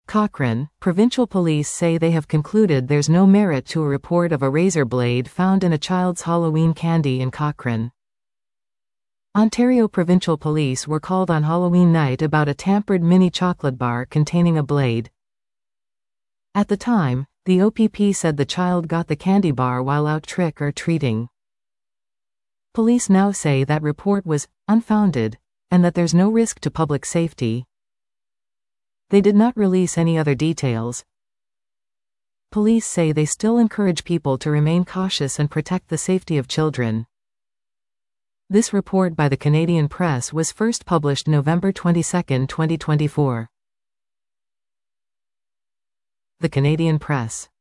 Cochrane, provincial police say they have concluded there's no merit to a report of a razor blade found in a child's Halloween candy in Cochrane. Ontario Provincial Police were called on Halloween night about a tampered mini chocolate bar containing a blade. At the time, the OPP said the child got the candy bar while out trick-or-treating. Police now say that report was unfounded, and that there's no risk to public safety. They did not release any other details. Police say they still encourage people to remain cautious and protect the safety of children. This report by the Canadian Press was first published November 22, 2024. The Canadian Press.